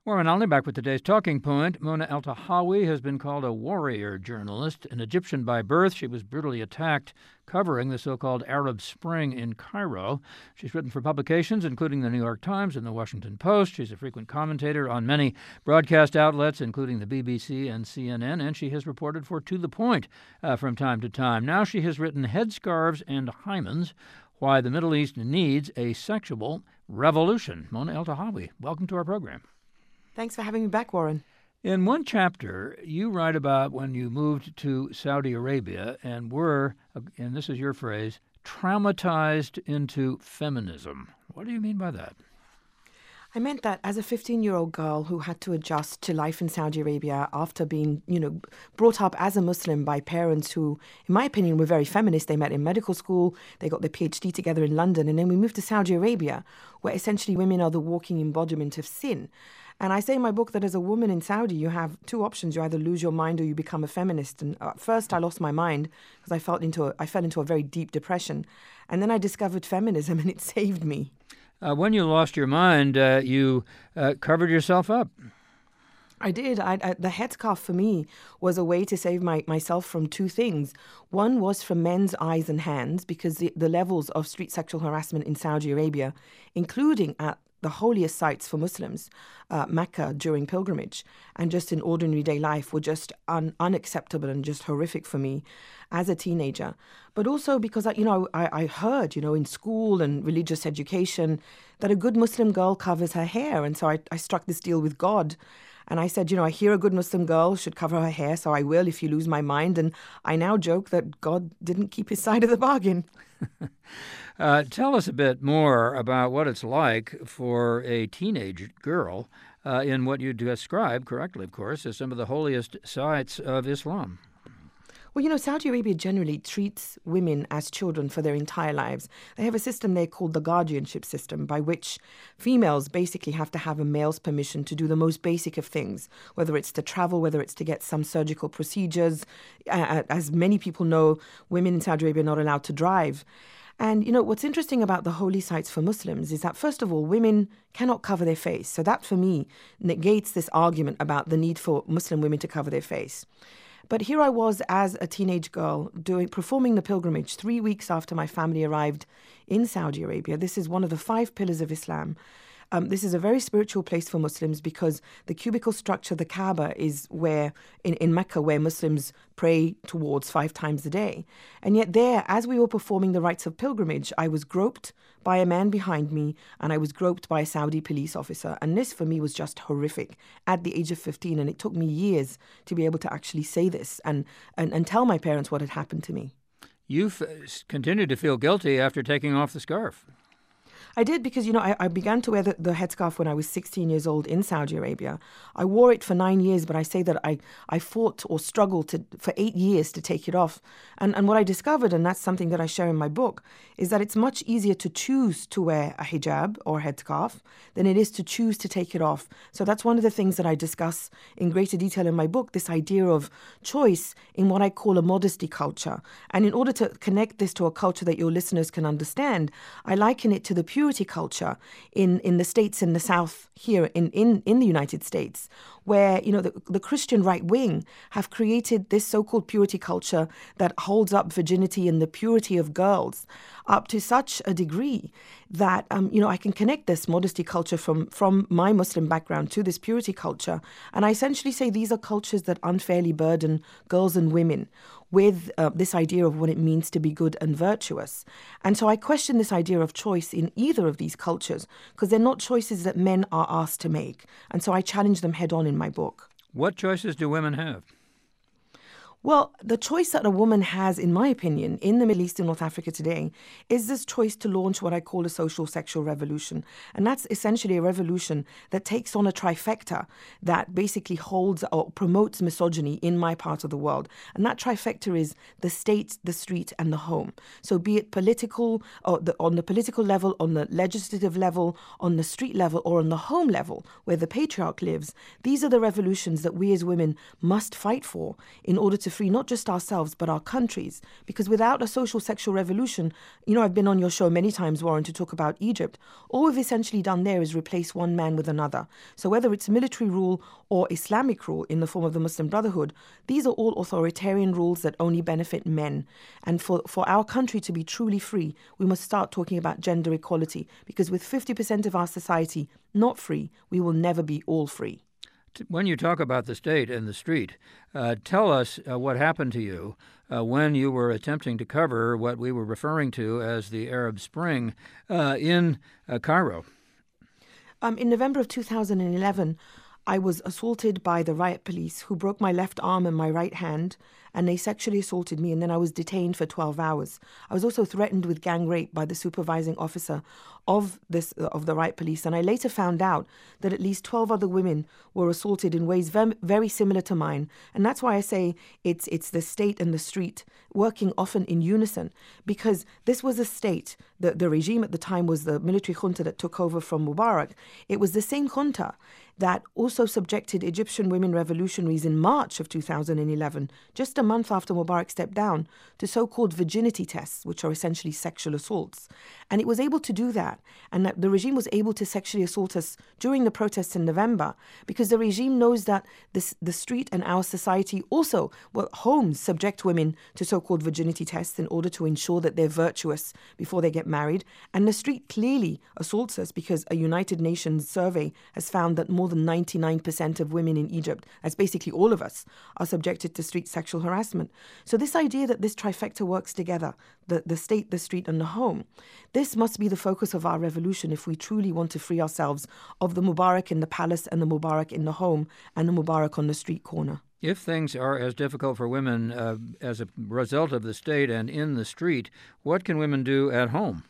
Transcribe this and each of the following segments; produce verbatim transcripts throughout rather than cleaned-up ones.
Warren Olney back with today's talking point. Mona Eltahawy has been called a warrior journalist. An Egyptian by birth, she was brutally attacked covering the so-called Arab Spring in Cairo. She's written for publications including the New York Times and the Washington Post. She's a frequent commentator on many broadcast outlets, including the B B C and C N N, and she has reported for To The Point uh, from time to time. Now she has written Headscarves and Hymens, Why the Middle East Needs a Sexual Revolution. Mona Eltahawy, welcome to our program. Thanks for having me back, Warren. In one chapter, you write about when you moved to Saudi Arabia and were, and this is your phrase, traumatized into feminism. What do you mean by that? I meant that as a fifteen-year-old girl who had to adjust to life in Saudi Arabia after being, you know, brought up as a Muslim by parents who, in my opinion, were very feminist. They met in medical school, they got their PhD together in London, and then we moved to Saudi Arabia, where essentially women are the walking embodiment of sin. And I say in my book that as a woman in Saudi, you have two options. You either lose your mind or you become a feminist. And at first I lost my mind because I felt into a, I fell into a very deep depression. And then I discovered feminism and it saved me. Uh, when you lost your mind, uh, you uh, covered yourself up. I did. I, I, the headscarf for me was a way to save my, myself from two things. One was from men's eyes and hands, because the, the levels of street sexual harassment in Saudi Arabia, including at the holiest sites for Muslims, uh, Mecca during pilgrimage, and just in ordinary day life, were just un- unacceptable and just horrific for me as a teenager. But also because, I, you know, I, I heard, you know, in school and religious education that a good Muslim girl covers her hair. And so I, I struck this deal with God. And I said, you know, I hear a good Muslim girl should cover her hair, so I will if you lose my mind. And I now joke that God didn't keep his side of the bargain. uh, tell us a bit more about what it's like for a teenage girl uh, in what you describe, correctly, of course, as some of the holiest sites of Islam. Well, you know, Saudi Arabia generally treats women as children for their entire lives. They have a system there called the guardianship system, by which females basically have to have a male's permission to do the most basic of things, whether it's to travel, whether it's to get some surgical procedures. Uh, as many people know, women in Saudi Arabia are not allowed to drive. And, you know, what's interesting about the holy sites for Muslims is that, first of all, women cannot cover their face. So that, for me, negates this argument about the need for Muslim women to cover their face. But here I was as a teenage girl doing performing the pilgrimage three weeks after my family arrived in Saudi Arabia. This is one of the five pillars of Islam. Um, this is a very spiritual place for Muslims because the cubical structure, the Kaaba, is where in, in Mecca where Muslims pray towards five times a day. And yet there, as we were performing the rites of pilgrimage, I was groped by a man behind me and I was groped by a Saudi police officer. And this for me was just horrific at the age of fifteen. And it took me years to be able to actually say this and, and, and tell my parents what had happened to me. You f- continued to feel guilty after taking off the scarf. I did because, you know, I, I began to wear the, the headscarf when I was sixteen years old in Saudi Arabia. I wore it for nine years, but I say that I, I fought or struggled to, for eight years to take it off. And, and what I discovered, and that's something that I share in my book, is that it's much easier to choose to wear a hijab or headscarf than it is to choose to take it off. So that's one of the things that I discuss in greater detail in my book, this idea of choice in what I call a modesty culture. And in order to connect this to a culture that your listeners can understand, I liken it to the purity culture in, in the States, in the South here in, in, in the United States, where, you know, the, the Christian right wing have created this so-called purity culture that holds up virginity and the purity of girls up to such a degree that, um, you know, I can connect this modesty culture from, from my Muslim background to this purity culture. And I essentially say these are cultures that unfairly burden girls and women with uh, this idea of what it means to be good and virtuous. And so I question this idea of choice in either of these cultures because they're not choices that men are asked to make. And so I challenge them head on in my book. What choices do women have? Well, the choice that a woman has, in my opinion, in the Middle East and North Africa today is this choice to launch what I call a social sexual revolution. And that's essentially a revolution that takes on a trifecta that basically holds or promotes misogyny in my part of the world. And that trifecta is the state, the street, and the home. So be it political, or the, on the political level, on the legislative level, on the street level, or on the home level, where the patriarch lives, these are the revolutions that we as women must fight for in order to to free not just ourselves, but our countries. Because without a social sexual revolution, you know, I've been on your show many times, Warren, to talk about Egypt. All we've essentially done there is replace one man with another. So whether it's military rule or Islamic rule in the form of the Muslim Brotherhood, these are all authoritarian rules that only benefit men. And for, for our country to be truly free, we must start talking about gender equality, because with fifty percent of our society not free, we will never be all free. When you talk about the state and the street, uh, tell us uh, what happened to you uh, when you were attempting to cover what we were referring to as the Arab Spring uh, in uh, Cairo. Um, in November of two thousand eleven, I was assaulted by the riot police, who broke my left arm and my right hand, and they sexually assaulted me, and then I was detained for twelve hours. I was also threatened with gang rape by the supervising officer of this uh, of the riot police, and I later found out that at least twelve other women were assaulted in ways very, very similar to mine. And that's why I say it's it's the state and the street working often in unison, because this was a state, the, the regime at the time was the military junta that took over from Mubarak. It was the same junta that also subjected Egyptian women revolutionaries in March of two thousand eleven, just a month after Mubarak stepped down, to so-called virginity tests, which are essentially sexual assaults. And it was able to do that. And that the regime was able to sexually assault us during the protests in November, because the regime knows that this, the street and our society also, well, homes subject women to so-called virginity tests in order to ensure that they're virtuous before they get married. And the street clearly assaults us, because a United Nations survey has found that more than ninety-nine percent of women in Egypt, that's basically all of us, are subjected to street sexual harassment. So this idea that this trifecta works together, the, the state, the street, and the home, this must be the focus of our revolution if we truly want to free ourselves of the Mubarak in the palace and the Mubarak in the home and the Mubarak on the street corner. If things are as difficult for women uh, as a result of the state and in the street, what can women do at home?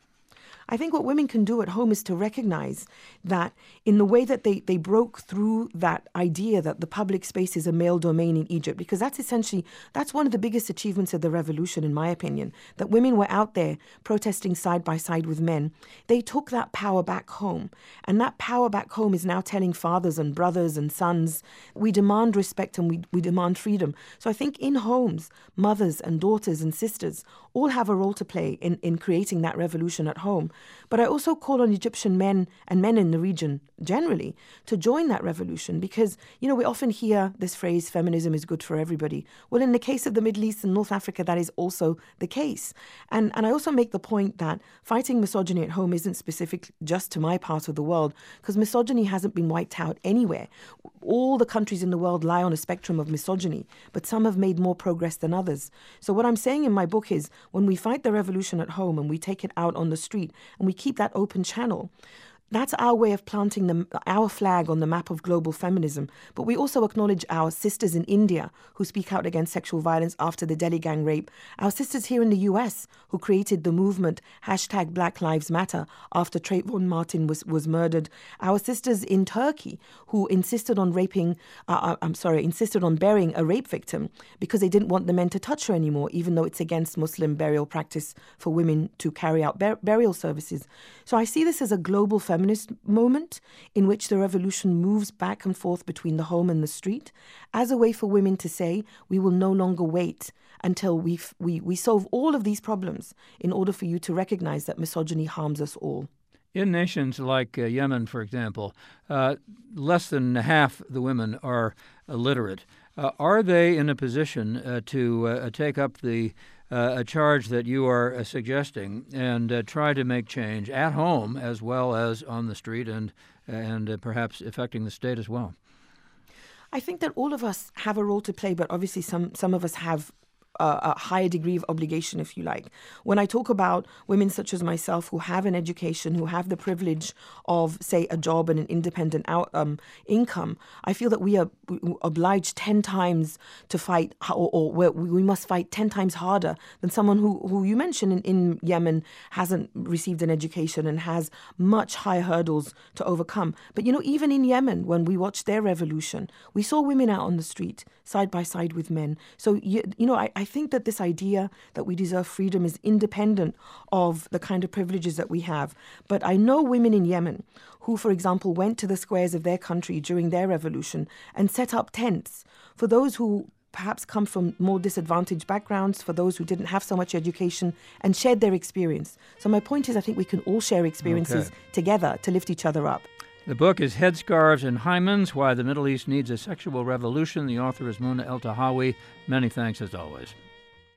I think what women can do at home is to recognize that in the way that they, they broke through that idea that the public space is a male domain in Egypt, because that's essentially, that's one of the biggest achievements of the revolution, in my opinion, that women were out there protesting side by side with men. They took that power back home, and that power back home is now telling fathers and brothers and sons, we demand respect and we, we demand freedom. So I think in homes, mothers and daughters and sisters all have a role to play in, in creating that revolution at home. But I also call on Egyptian men and men in the region generally to join that revolution, because, you know, we often hear this phrase, feminism is good for everybody. Well, in the case of the Middle East and North Africa, that is also the case. And, and I also make the point that fighting misogyny at home isn't specific just to my part of the world, because misogyny hasn't been wiped out anywhere. All the countries in the world lie on a spectrum of misogyny, but some have made more progress than others. So what I'm saying in my book is, when we fight the revolution at home and we take it out on the street and we keep that open channel, that's our way of planting the, our flag on the map of global feminism. But we also acknowledge our sisters in India who speak out against sexual violence after the Delhi gang rape. Our sisters here in the U S who created the movement hashtag Black Lives Matter after Trayvon Martin was, was murdered. Our sisters in Turkey who insisted on raping, uh, I'm sorry, insisted on burying a rape victim because they didn't want the men to touch her anymore, even though it's against Muslim burial practice for women to carry out bur- burial services. So I see this as a global feminist moment in which the revolution moves back and forth between the home and the street as a way for women to say, we will no longer wait until we we we solve all of these problems in order for you to recognize that misogyny harms us all. In nations like uh, Yemen, for example, uh, less than half the women are illiterate. Uh, are they in a position uh, to uh, take up the uh, a charge that you are uh, suggesting and uh, try to make change at home as well as on the street and and uh, perhaps affecting the state as well? I think that all of us have a role to play, but obviously some some of us have Uh, a higher degree of obligation, if you like. When I talk about women such as myself who have an education, who have the privilege of, say, a job and an independent out, um, income, I feel that we are obliged ten times to fight, or, or we must fight ten times harder than someone who, who you mentioned in, in Yemen hasn't received an education and has much higher hurdles to overcome. But, you know, even in Yemen, when we watched their revolution, we saw women out on the street side by side with men. So, you, you know, I, I think that this idea that we deserve freedom is independent of the kind of privileges that we have. But I know women in Yemen who, for example, went to the squares of their country during their revolution and set up tents for those who perhaps come from more disadvantaged backgrounds, for those who didn't have so much education, and shared their experience. So my point is, I think we can all share experiences Okay. together to lift each other up. The book is Headscarves and Hymens, Why the Middle East Needs a Sexual Revolution. The author is Mona Eltahawy. Many thanks as always.